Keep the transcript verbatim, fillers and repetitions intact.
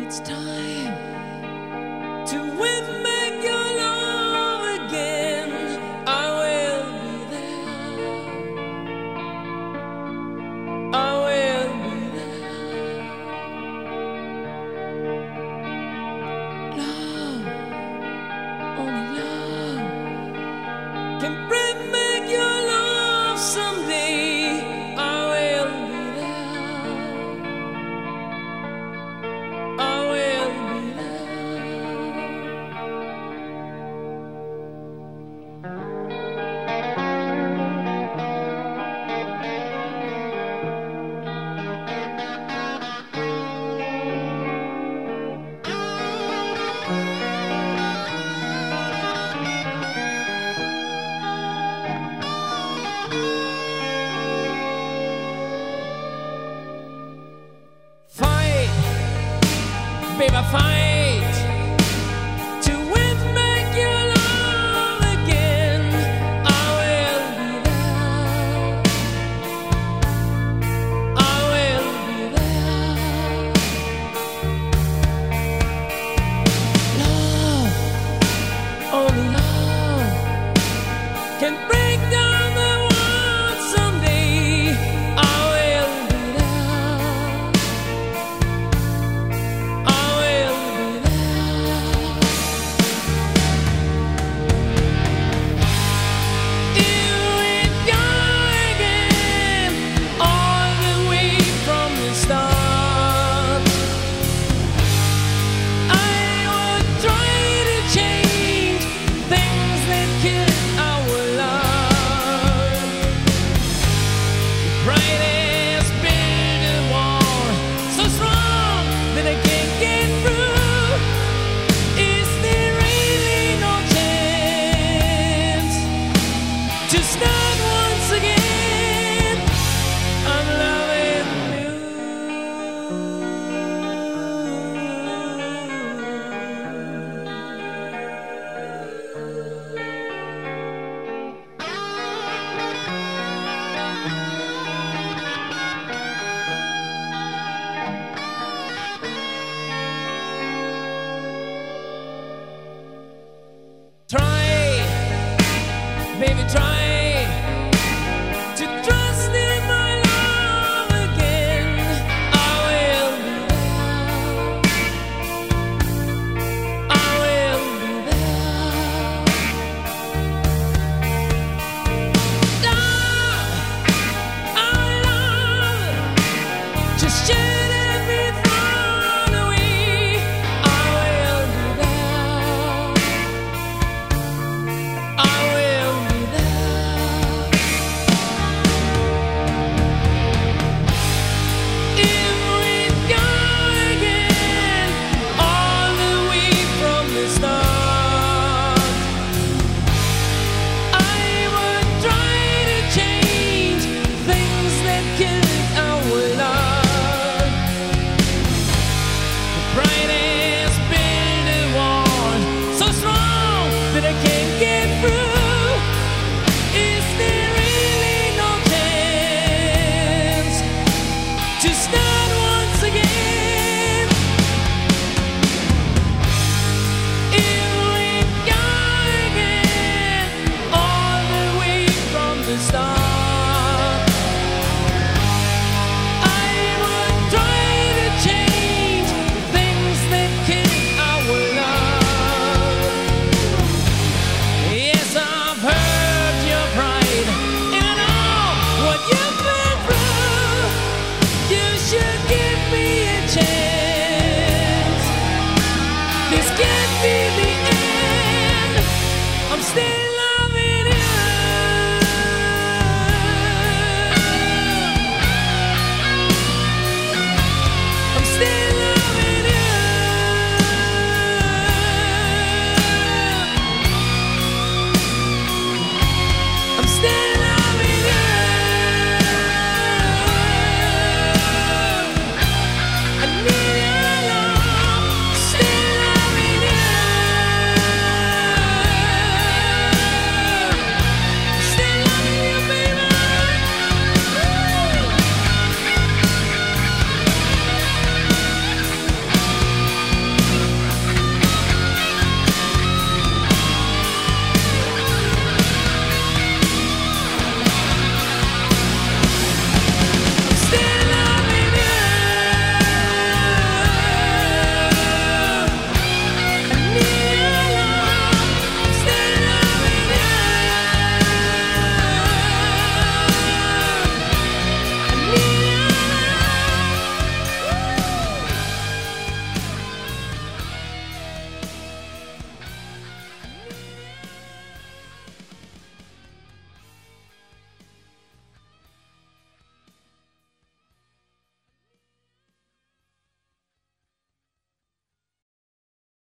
it's time to win back your love again. I will be there. I will be there. Love, only love can bring back your love someday. I will be there. I will be fight, baby, fight to win back your love again. I will be there. I will be there. Love, only love can break down the world someday. I will be there. I will be there. You and I again, all the way from the start. I would try to change things that kill our love. Right as build a wall so strong that I can't get through. Is there really no chance to start once again? I'm loving you. Try, baby, try to trust in my love again. I will be there. I will be there. Love, our love, just shed every thorn away. I will be there. I will be there. If we go again, all the way from the start, I would try to change things that killed our love. The brightest build a wall so strong that I can't get through. Is there really no chance to start once again? If we go again, all the way from the start, I would try to change things that kill our love. Yes, I've heard your pride, and I know what you've been through. You should give me a chance. This can't be the end. I'm still